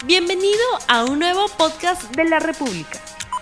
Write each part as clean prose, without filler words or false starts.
Bienvenido a un nuevo podcast de la República.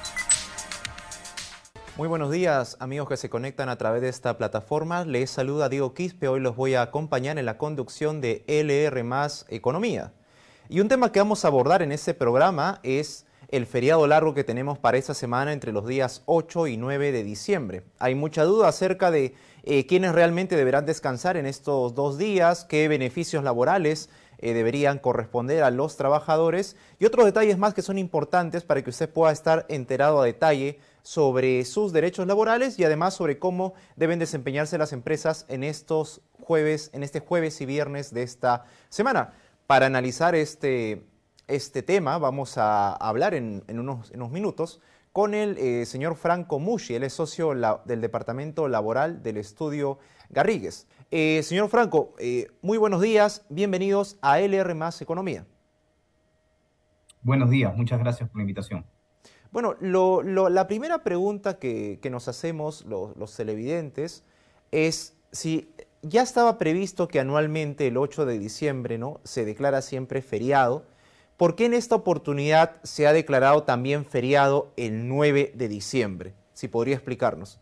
Muy buenos días, amigos que se conectan a través de esta plataforma. Les saluda Diego Quispe. Hoy los voy a acompañar en la conducción de LR más Economía. Y un tema que vamos a abordar en este programa es el feriado largo que tenemos para esta semana entre los días 8 y 9 de diciembre. Hay mucha duda acerca de quiénes realmente deberán descansar en estos 2 días, qué beneficios laborales deberían corresponder a los trabajadores y otros detalles más que son importantes para que usted pueda estar enterado a detalle sobre sus derechos laborales y además sobre cómo deben desempeñarse las empresas en este jueves y viernes de esta semana. Para analizar este tema vamos a hablar en unos minutos con el señor Franco Mushi. Él es socio del Departamento Laboral del Estudio Garrigues. Señor Franco, muy buenos días, bienvenidos a LR más Economía. Buenos días, muchas gracias por la invitación. Bueno, la primera pregunta que nos hacemos los televidentes es si ya estaba previsto que anualmente el 8 de diciembre, ¿no?, se declara siempre feriado. ¿Por qué en esta oportunidad se ha declarado también feriado el 9 de diciembre? Si podría explicarnos.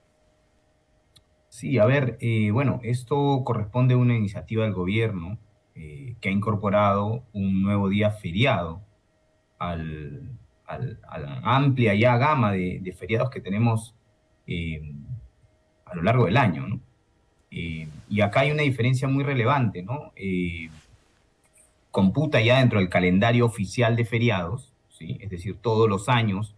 Sí, a ver, bueno, esto corresponde a una iniciativa del gobierno que ha incorporado un nuevo día feriado a la amplia ya gama de feriados que tenemos a lo largo del año, ¿no? Y acá hay una diferencia muy relevante, ¿no? Computa ya dentro del calendario oficial de feriados, ¿sí? Es decir, todos los años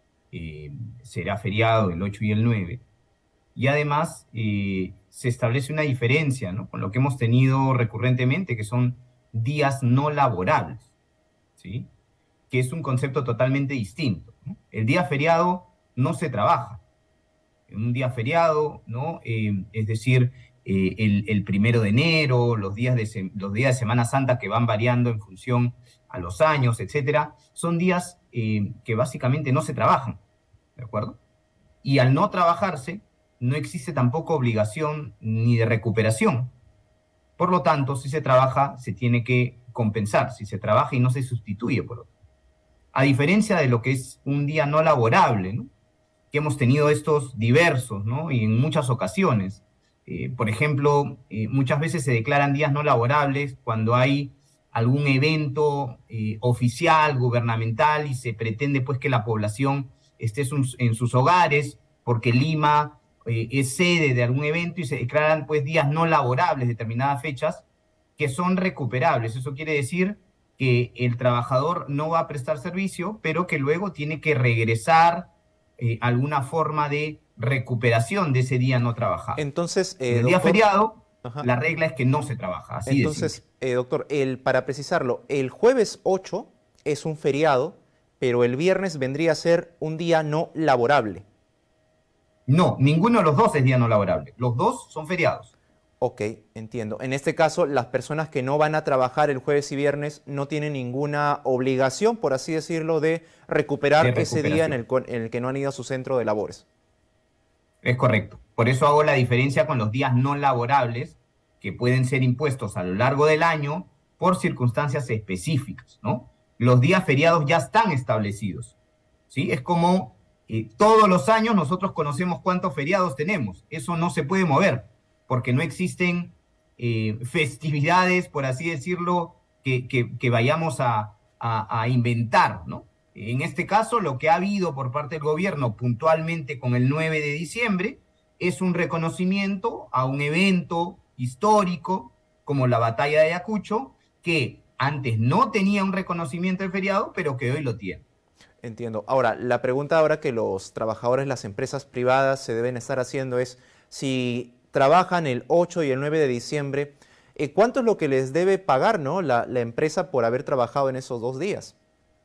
será feriado el 8 y el 9, y además se establece una diferencia, ¿no?, con lo que hemos tenido recurrentemente, que son días no laborables, ¿sí?, que es un concepto totalmente distinto, ¿no? El día feriado no se trabaja. En un día feriado, ¿no?, es decir, el 1 de enero, los días de Semana Santa que van variando en función a los años, etcétera, son días que básicamente no se trabajan, ¿de acuerdo? Y al no trabajarse, no existe tampoco obligación ni de recuperación. Por lo tanto, si se trabaja, se tiene que compensar. Si se trabaja y no se sustituye por otro. A diferencia de lo que es un día no laborable, ¿no?, que hemos tenido estos diversos, ¿no?, y en muchas ocasiones. Por ejemplo, muchas veces se declaran días no laborables cuando hay algún evento oficial, gubernamental, y se pretende pues que la población esté en sus hogares, porque Lima es sede de algún evento, y se declaran pues días no laborables, determinadas fechas, que son recuperables. Eso quiere decir que el trabajador no va a prestar servicio, pero que luego tiene que regresar alguna forma de recuperación de ese día no trabajado. Entonces, el doctor, día feriado, ajá, la regla es que no se trabaja. Así entonces, doctor, para precisarlo, el jueves 8 es un feriado, pero el viernes vendría a ser un día no laborable. No, ninguno de los dos es día no laborable. Los dos son feriados. Ok, entiendo. En este caso, las personas que no van a trabajar el jueves y viernes no tienen ninguna obligación, por así decirlo, de recuperar ese día en el que no han ido a su centro de labores. Es correcto. Por eso hago la diferencia con los días no laborables, que pueden ser impuestos a lo largo del año por circunstancias específicas, ¿no? Los días feriados ya están establecidos, ¿sí? Es como todos los años nosotros conocemos cuántos feriados tenemos. Eso no se puede mover, porque no existen festividades, por así decirlo, que vayamos a inventar, ¿no? En este caso, lo que ha habido por parte del gobierno puntualmente con el 9 de diciembre es un reconocimiento a un evento histórico como la Batalla de Ayacucho, que antes no tenía un reconocimiento del feriado, pero que hoy lo tiene. Entiendo. Ahora, la pregunta ahora que los trabajadores, las empresas privadas se deben estar haciendo es, si trabajan el 8 y el 9 de diciembre, ¿cuánto es lo que les debe pagar, ¿no?, la empresa por haber trabajado en esos 2 días?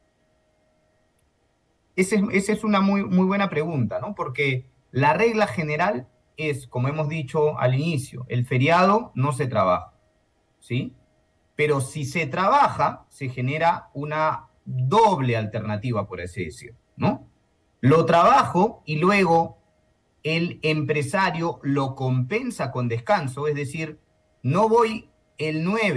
Esa es una muy buena pregunta, ¿no? Porque la regla general es, como hemos dicho al inicio, el feriado no se trabaja, ¿sí? Pero si se trabaja, se genera una doble alternativa, por así decirlo, ¿no? Lo trabajo y luego el empresario lo compensa con descanso, es decir, no voy el 9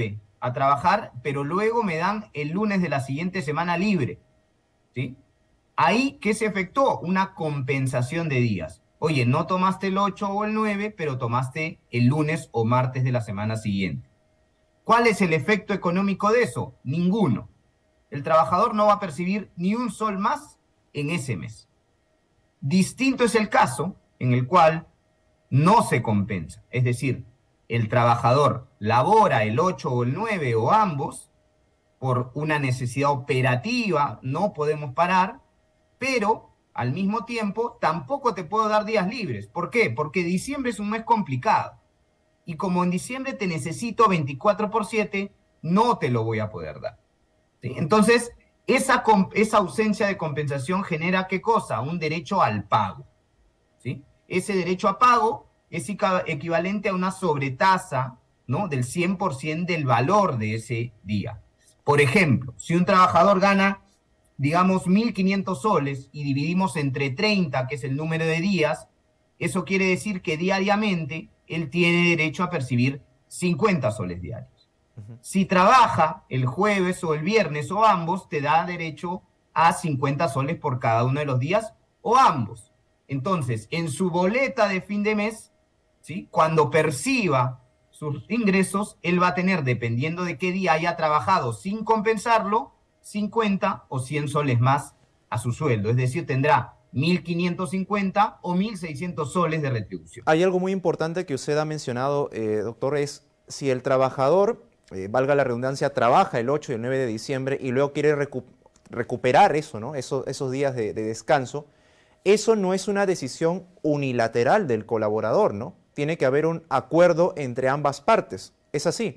a trabajar, pero luego me dan el lunes de la siguiente semana libre, ¿sí? Ahí, ¿qué se efectuó? Una compensación de días. Oye, no tomaste el 8 o el 9, pero tomaste el lunes o martes de la semana siguiente. ¿Cuál es el efecto económico de eso? Ninguno. El trabajador no va a percibir ni un sol más en ese mes. Distinto es el caso en el cual no se compensa. Es decir, el trabajador labora el 8 o el 9 o ambos por una necesidad operativa, no podemos parar, pero al mismo tiempo tampoco te puedo dar días libres. ¿Por qué? Porque diciembre es un mes complicado. Y como en diciembre te necesito 24/7, no te lo voy a poder dar, ¿sí? Entonces, esa ausencia de compensación genera ¿qué cosa? Un derecho al pago, ¿sí? Ese derecho a pago es equivalente a una sobretasa, ¿no?, del 100% del valor de ese día. Por ejemplo, si un trabajador gana, digamos, 1.500 soles y dividimos entre 30, que es el número de días, eso quiere decir que diariamente él tiene derecho a percibir 50 soles diarios. Si trabaja el jueves o el viernes o ambos, te da derecho a 50 soles por cada uno de los días o ambos. Entonces, en su boleta de fin de mes, ¿sí?, cuando perciba sus ingresos, él va a tener, dependiendo de qué día haya trabajado sin compensarlo, 50 o 100 soles más a su sueldo. Es decir, tendrá 1.550 o 1.600 soles de retribución. Hay algo muy importante que usted ha mencionado, doctor, es si el trabajador, valga la redundancia, trabaja el 8 y el 9 de diciembre y luego quiere recuperar eso, ¿no?, esos días de descanso, eso no es una decisión unilateral del colaborador, ¿no? Tiene que haber un acuerdo entre ambas partes. ¿Es así?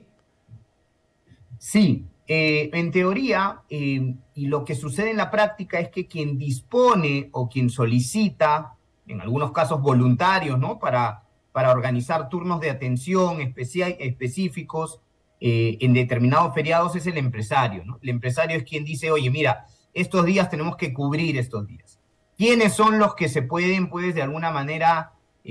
Sí, en teoría, y lo que sucede en la práctica es que quien dispone o quien solicita, en algunos casos voluntarios, ¿no?, para organizar turnos de atención específicos en determinados feriados es el empresario, ¿no? El empresario es quien dice, oye, mira, estos días tenemos que cubrir estos días. ¿Quiénes son los que se pueden, pues, de alguna manera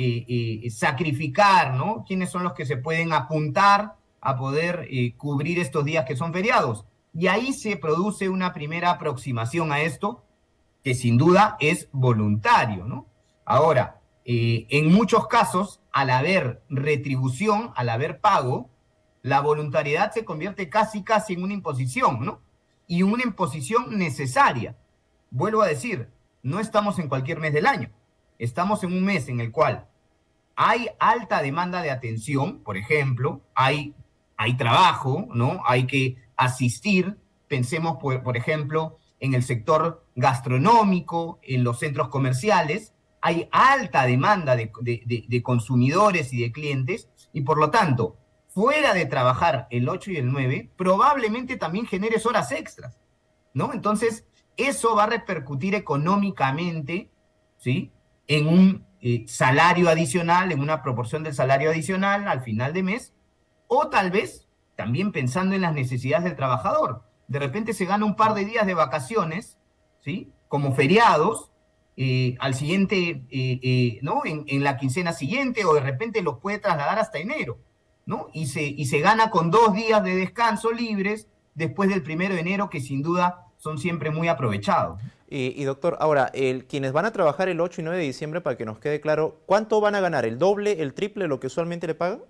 sacrificar, ¿no? ¿Quiénes son los que se pueden apuntar a poder cubrir estos días que son feriados? Y ahí se produce una primera aproximación a esto, que sin duda es voluntario, ¿no? Ahora, en muchos casos, al haber retribución, al haber pago, la voluntariedad se convierte casi en una imposición, ¿no? Y una imposición necesaria. Vuelvo a decir, no estamos en cualquier mes del año. Estamos en un mes en el cual hay alta demanda de atención, por ejemplo, hay trabajo, ¿no? Hay que asistir, pensemos, por ejemplo, en el sector gastronómico, en los centros comerciales, hay alta demanda de consumidores y de clientes, y por lo tanto, fuera de trabajar el 8 y el 9, probablemente también generes horas extras, ¿no? Entonces, eso va a repercutir económicamente, ¿sí?, en un salario adicional, en una proporción del salario adicional al final de mes, o tal vez también pensando en las necesidades del trabajador. De repente se gana un par de días de vacaciones, ¿sí?, como feriados, al siguiente, ¿no?, en la quincena siguiente, o de repente los puede trasladar hasta enero, ¿no? Y se gana con 2 días de descanso libres después del 1 de enero, que sin duda son siempre muy aprovechados. Y doctor, ahora, quienes van a trabajar el 8 y 9 de diciembre, para que nos quede claro, ¿cuánto van a ganar? ¿El doble, el triple de lo que usualmente le pagan?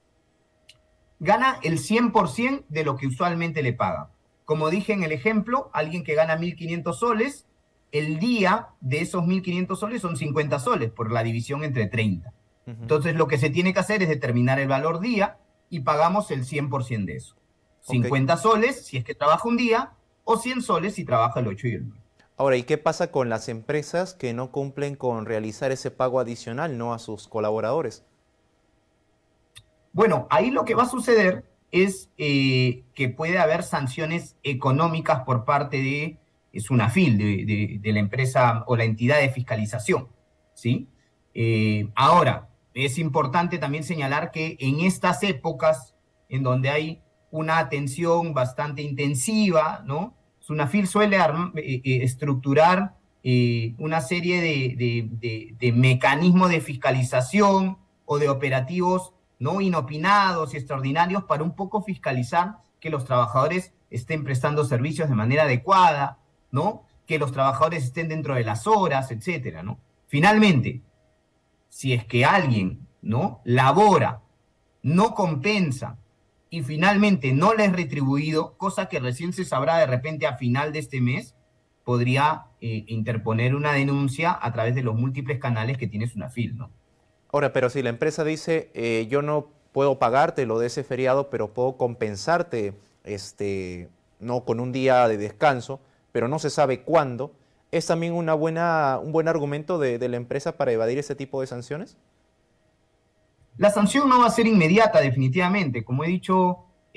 Gana el 100% de lo que usualmente le pagan. Como dije en el ejemplo, alguien que gana 1.500 soles, el día de esos 1.500 soles son 50 soles por la división entre 30. Entonces, lo que se tiene que hacer es determinar el valor día y pagamos el 100% de eso. 50 soles si es que trabaja un día, o 100 soles si trabaja el 8 y el 9. Ahora, ¿y qué pasa con las empresas que no cumplen con realizar ese pago adicional, no a sus colaboradores? Bueno, ahí lo que va a suceder es que puede haber sanciones económicas por parte de SUNAFIL, de la empresa o la entidad de fiscalización, ¿sí? Ahora, es importante también señalar que en estas épocas en donde hay una atención bastante intensiva, ¿no?, SUNAFIL suele estructurar una serie de mecanismos de fiscalización o de operativos no inopinados y extraordinarios para un poco fiscalizar que los trabajadores estén prestando servicios de manera adecuada, ¿no? Que los trabajadores estén dentro de las horas, etcétera, ¿no? Finalmente, si es que alguien, ¿no?, labora, no compensa y finalmente no le es retribuido, cosa que recién se sabrá de repente a final de este mes, podría interponer una denuncia a través de los múltiples canales que tiene Sunafil, ¿no? Ahora, pero si la empresa dice, yo no puedo pagarte lo de ese feriado, pero puedo compensarte, no con un día de descanso, pero no se sabe cuándo, ¿es también un buen argumento de la empresa para evadir ese tipo de sanciones? La sanción no va a ser inmediata, definitivamente. Como he dicho,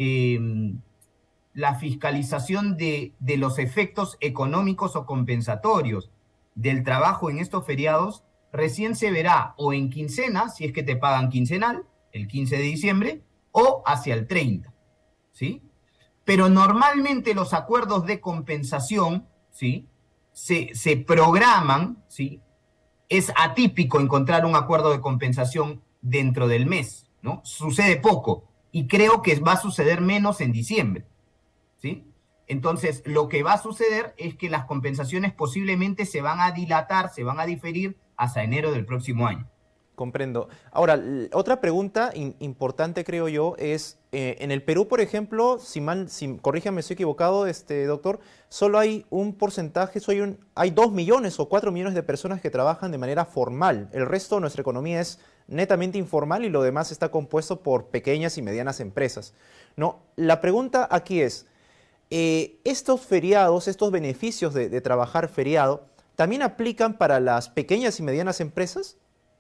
la fiscalización de los efectos económicos o compensatorios del trabajo en estos feriados recién se verá o en quincena, si es que te pagan quincenal, el 15 de diciembre, o hacia el 30, ¿sí? Pero normalmente los acuerdos de compensación, ¿sí?, se programan, ¿sí? Es atípico encontrar un acuerdo de compensación dentro del mes, ¿no? Sucede poco y creo que va a suceder menos en diciembre, ¿sí? Entonces, lo que va a suceder es que las compensaciones posiblemente se van a dilatar, se van a diferir hasta enero del próximo año. Comprendo. Ahora, otra pregunta importante, creo yo, es, en el Perú, por ejemplo, corríjame si estoy equivocado, doctor, solo hay un porcentaje, hay 2 millones o 4 millones de personas que trabajan de manera formal. El resto de nuestra economía es netamente informal y lo demás está compuesto por pequeñas y medianas empresas, ¿no? La pregunta aquí es, estos feriados, estos beneficios de trabajar feriado, ¿también aplican para las pequeñas y medianas empresas?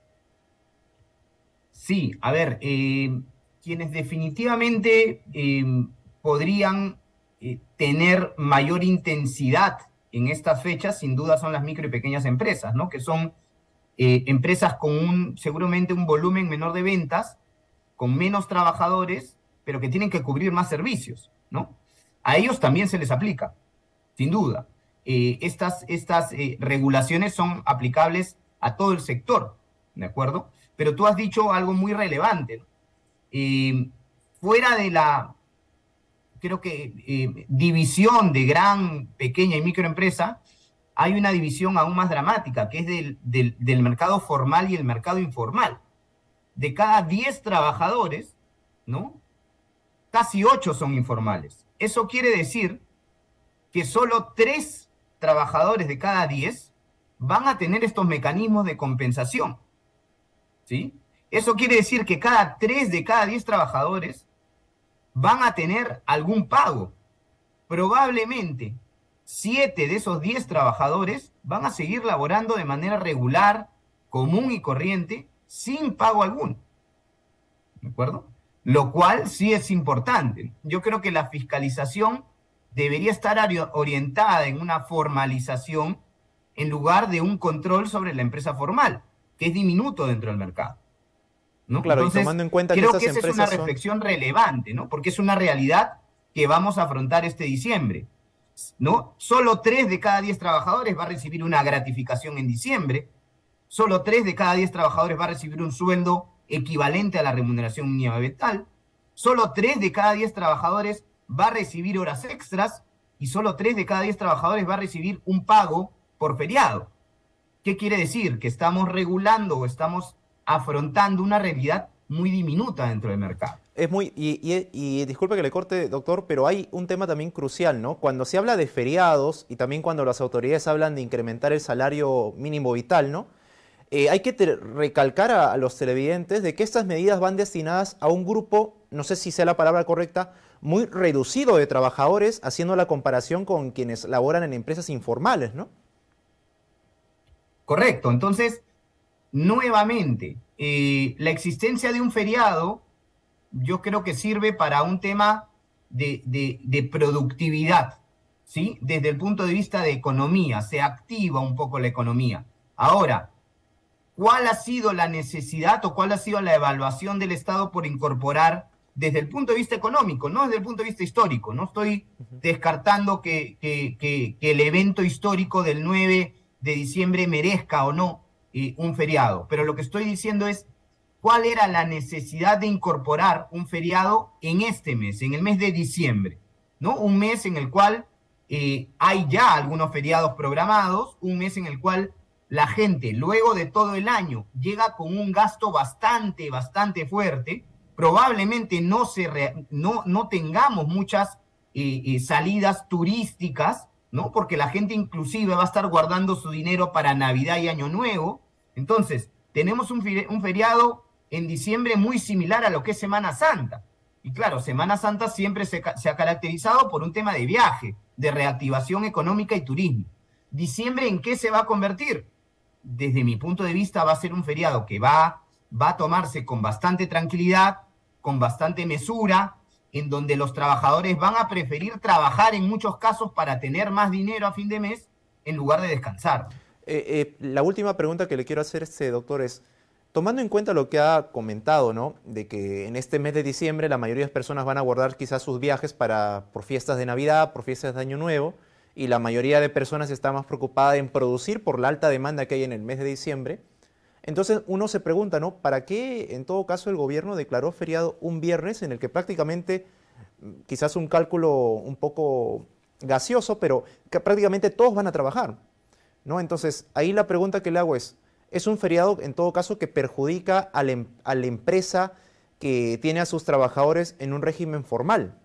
Sí, a ver, quienes definitivamente podrían tener mayor intensidad en estas fechas, sin duda son las micro y pequeñas empresas, ¿no? Que son empresas con seguramente un volumen menor de ventas, con menos trabajadores, pero que tienen que cubrir más servicios, ¿no? A ellos también se les aplica, sin duda. Estas regulaciones son aplicables a todo el sector, ¿de acuerdo? Pero tú has dicho algo muy relevante, ¿no? Fuera de la, creo que, división de gran, pequeña y microempresa, hay una división aún más dramática, que es del mercado formal y el mercado informal. De cada 10 trabajadores, ¿no?, casi 8 son informales. Eso quiere decir que solo 3 trabajadores de cada 10 van a tener estos mecanismos de compensación, ¿sí? Eso quiere decir que 3 de cada 10 trabajadores van a tener algún pago. Probablemente 7 de esos 10 trabajadores van a seguir laborando de manera regular, común y corriente, sin pago alguno, ¿de acuerdo? Lo cual sí es importante. Yo creo que la fiscalización debería estar orientada en una formalización en lugar de un control sobre la empresa formal, que es diminuto dentro del mercado, ¿no? Claro, entonces, y tomando en cuenta creo que que estas esa es una empresas reflexión relevante, ¿no? Porque es una realidad que vamos a afrontar este diciembre, ¿no? Solo 3 de cada 10 trabajadores va a recibir una gratificación en diciembre, solo 3 de cada 10 trabajadores va a recibir un sueldo equivalente a la remuneración mínima vital, solo 3 de cada 10 trabajadores va a recibir horas extras y solo 3 de cada 10 trabajadores va a recibir un pago por feriado. ¿Qué quiere decir? Que estamos regulando o estamos afrontando una realidad muy diminuta dentro del mercado. Y disculpe que le corte, doctor, pero hay un tema también crucial, ¿no? Cuando se habla de feriados y también cuando las autoridades hablan de incrementar el salario mínimo vital, ¿no? Hay que recalcar a los televidentes de que estas medidas van destinadas a un grupo, no sé si sea la palabra correcta, muy reducido de trabajadores, haciendo la comparación con quienes laboran en empresas informales, ¿no? Correcto. Entonces, nuevamente, la existencia de un feriado yo creo que sirve para un tema de productividad, ¿sí? Desde el punto de vista de economía, se activa un poco la economía. Ahora, ¿cuál ha sido la necesidad o cuál ha sido la evaluación del Estado por incorporar desde el punto de vista económico, no desde el punto de vista histórico? No estoy descartando que el evento histórico del 9 de diciembre merezca o no un feriado, pero lo que estoy diciendo es cuál era la necesidad de incorporar un feriado en este mes, en el mes de diciembre, ¿no? Un mes en el cual hay ya algunos feriados programados, un mes en el cual la gente, luego de todo el año, llega con un gasto bastante fuerte. Probablemente no tengamos muchas salidas turísticas, ¿no? Porque la gente inclusive va a estar guardando su dinero para Navidad y Año Nuevo. Entonces, tenemos un feriado en diciembre muy similar a lo que es Semana Santa. Y claro, Semana Santa siempre se ha caracterizado por un tema de viaje, de reactivación económica y turismo. ¿Diciembre en qué se va a convertir? Desde mi punto de vista va a ser un feriado que va a tomarse con bastante tranquilidad, con bastante mesura, en donde los trabajadores van a preferir trabajar en muchos casos para tener más dinero a fin de mes en lugar de descansar. La última pregunta que le quiero hacer, doctor, es, tomando en cuenta lo que ha comentado, ¿no? De que en este mes de diciembre la mayoría de las personas van a guardar quizás sus viajes por fiestas de Navidad, por fiestas de Año Nuevo, y la mayoría de personas está más preocupada en producir por la alta demanda que hay en el mes de diciembre. Entonces uno se pregunta, ¿no? ¿Para qué en todo caso el gobierno declaró feriado un viernes en el que prácticamente, quizás un cálculo un poco gaseoso, pero que prácticamente todos van a trabajar, ¿no? Entonces ahí la pregunta que le hago es un feriado en todo caso que perjudica a la empresa que tiene a sus trabajadores en un régimen formal?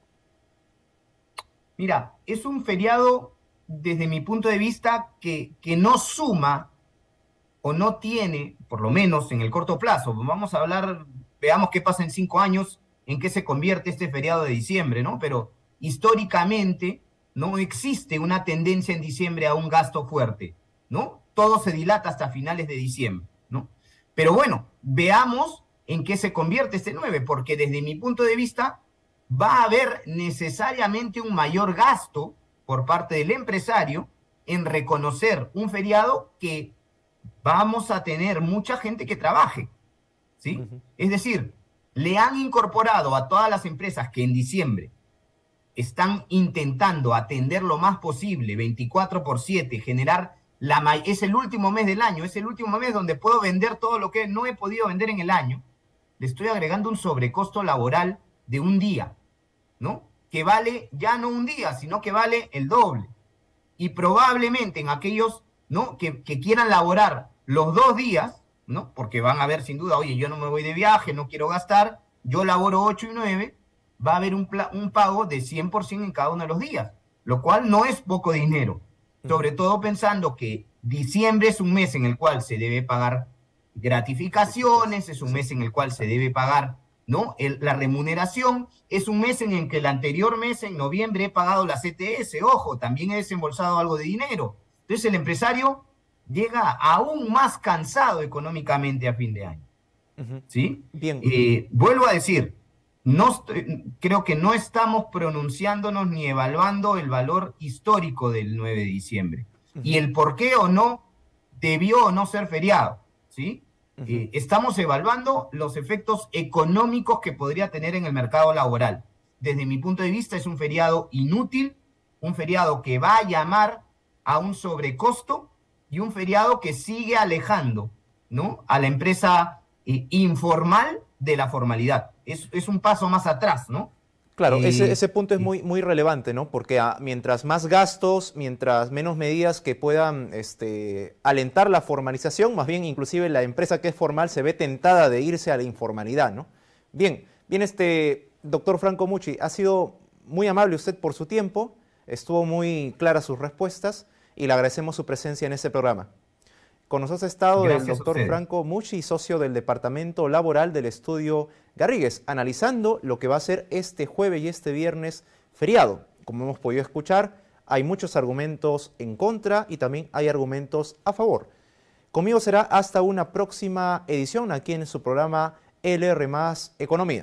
Mira, es un feriado desde mi punto de vista que no suma o no tiene, por lo menos en el corto plazo, vamos a hablar, veamos qué pasa en 5 años, en qué se convierte este feriado de diciembre, ¿no? Pero históricamente no existe una tendencia en diciembre a un gasto fuerte, ¿no? Todo se dilata hasta finales de diciembre, ¿no? Pero bueno, veamos en qué se convierte este 9, porque desde mi punto de vista va a haber necesariamente un mayor gasto por parte del empresario en reconocer un feriado que vamos a tener mucha gente que trabaje, ¿sí? Es decir, le han incorporado a todas las empresas que en diciembre están intentando atender lo más posible, 24/7, generar es el último mes del año, es el último mes donde puedo vender todo lo que no he podido vender en el año. Le estoy agregando un sobrecosto laboral de un día, ¿no? Que vale ya no un día, sino que vale el doble. Y probablemente en aquellos, ¿no?, que quieran laborar los 2 días, ¿no? Porque van a ver sin duda, oye, yo no me voy de viaje, no quiero gastar, yo laboro 8 y 9, va a haber un pago de 100% en cada uno de los días, lo cual no es poco dinero, sobre todo pensando que diciembre es un mes en el cual se debe pagar gratificaciones, es un mes en el cual se debe pagar, ¿no?, la remuneración, es un mes en el que el anterior mes, en noviembre, he pagado la CTS, ojo, también he desembolsado algo de dinero. Entonces el empresario llega aún más cansado económicamente a fin de año, ¿sí? Bien. Vuelvo a decir, creo que no estamos pronunciándonos ni evaluando el valor histórico del 9 de diciembre y el por qué o no debió o no ser feriado, ¿sí? Estamos evaluando los efectos económicos que podría tener en el mercado laboral. Desde mi punto de vista es un feriado inútil, un feriado que va a llamar a un sobrecosto y un feriado que sigue alejando, ¿no?, a la empresa informal de la formalidad. Es un paso más atrás, ¿no? Claro, ese punto es muy relevante, ¿no? Porque mientras más gastos, mientras menos medidas que puedan alentar la formalización, más bien inclusive la empresa que es formal se ve tentada de irse a la informalidad, ¿no? Bien, doctor Franco Mucci, ha sido muy amable usted por su tiempo, estuvo muy claras sus respuestas y le agradecemos su presencia en este programa. Con nosotros ha estado el doctor Franco Mucci, socio del Departamento Laboral del Estudio Garrigues, analizando lo que va a ser este jueves y este viernes feriado. Como hemos podido escuchar, hay muchos argumentos en contra y también hay argumentos a favor. Conmigo será hasta una próxima edición aquí en su programa LR+ Economía.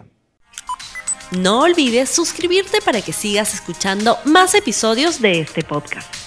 No olvides suscribirte para que sigas escuchando más episodios de este podcast.